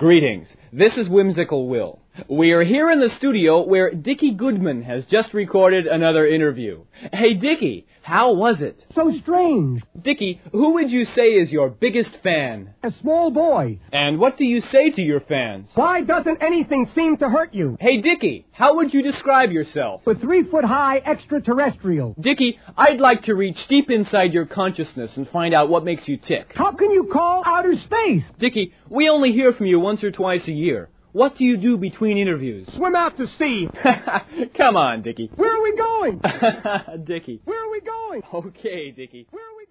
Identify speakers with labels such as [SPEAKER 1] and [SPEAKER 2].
[SPEAKER 1] Greetings. This is Whimsical Will. We are here in the studio where Dickie Goodman has just recorded another interview. Hey, Dickie, how was it?
[SPEAKER 2] So strange.
[SPEAKER 1] Dickie, who would you say is your biggest fan?
[SPEAKER 2] A small boy.
[SPEAKER 1] And what do you say to your fans?
[SPEAKER 2] Why doesn't anything seem to hurt you?
[SPEAKER 1] Hey, Dickie, how would you describe yourself?
[SPEAKER 2] A 3-foot-high extraterrestrial.
[SPEAKER 1] Dickie, I'd like to reach deep inside your consciousness and find out what makes you tick.
[SPEAKER 2] How can you call outer space?
[SPEAKER 1] Dickie, we only hear from you once or twice a year. What do you do between interviews?
[SPEAKER 2] Swim out to sea.
[SPEAKER 1] Come on, Dickie.
[SPEAKER 2] Where are we going?
[SPEAKER 1] Dickie.
[SPEAKER 2] Where are we going?
[SPEAKER 1] Okay, Dickie.
[SPEAKER 2] Where are we